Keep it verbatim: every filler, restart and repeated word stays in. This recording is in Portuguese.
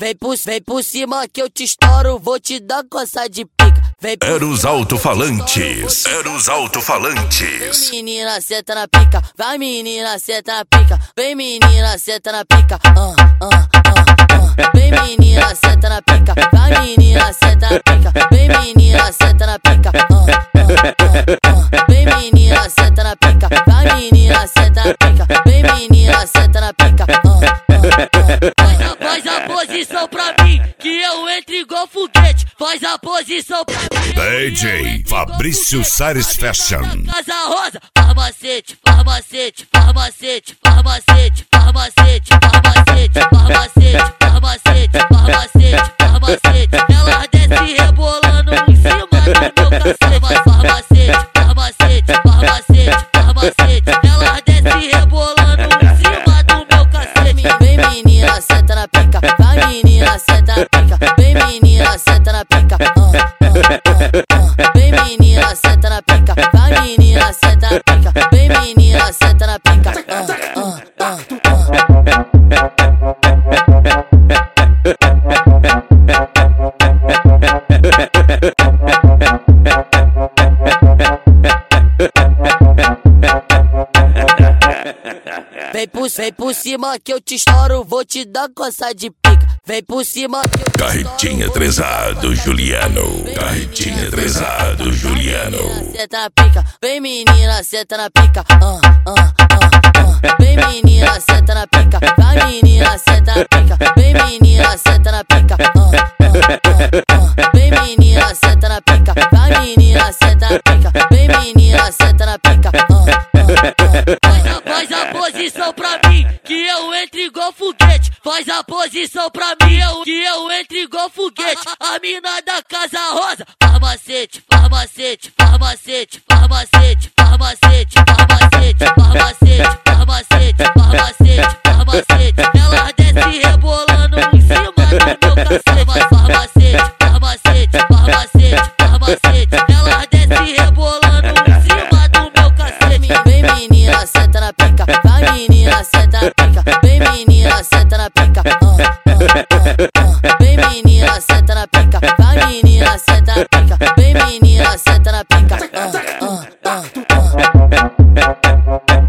vem por, vem por cima que eu te estouro, vou te dar coça de pica. Vem por Era os alto-falantes, era os alto-falantes. Vem menina, senta na pica, vai menina, senta na pica, vem menina, senta na pica, ah, ah, ah, ah. Vem menina, senta na pica, vai menina, senta na pica, vem menina, senta na pica, ah, ah, ah, ah. Vem menina, senta na pica, vai menina, senta na pica, vem menina, senta na pica, ah, ah, ah. Faz a, faz a posição pra mim, que eu entro igual foguete, faz a posição pra mim. D J Fabrício Sares Fashion. Casa Rosa, farmacete, farmacete, farmacete, farmacete, farmacete, farmacete, farmacete, farmacete, farmacete, farmacete. Ela desce rebolando em cima do meu cacete. Farmacete, farmacete, farmacete, farmacete. Ela desce rebolando em cima do meu cacete. Vem menina, senta na pica, vai menina, senta na pica, vem menina, senta na pica. Vem menina, senta na pica, vai menina, senta na pica, vem menina, senta na pica. Ah, ah, Vem por, vem por cima que eu te estouro, vou te dar coça de pica. Vem por cima que eu te Carretinha trezado, Juliano. Carretinha trezado, Juliano. Senta na pica, vem menina, senta na pica. Ah, ah, ah, ah. Vem menina, senta na pica, vai menina, senta na pica, vem menina, senta na pica. Ah, ah, ah, ah. Vem menina, senta na pica, vai menina, senta na pica, vem menina, senta na pica. Ah, ah, ah. Faz a, faz a posição pra mim, que eu entro igual foguete. Faz a posição pra mim, eu, que eu entro igual foguete. A mina da Casa Rosa, farmacete, farmacete, farmacete, farmacete, farmacete, farmacete, farmacete, farmacete, farmacete, farmacete. Ela desce rebolando em cima do meu cacete. Farmacete, farmacete, farmacete, farmacete. Ela desce rebolando em cima do meu cacete. Vem menina, senta na pica, vai menina, senta na pica, vem menina, senta na pica. Ah, ah, ah. Vem menina, senta na pica, vai menina, senta na pica, vem menina, senta na pica. Ah, ah, ah, ah.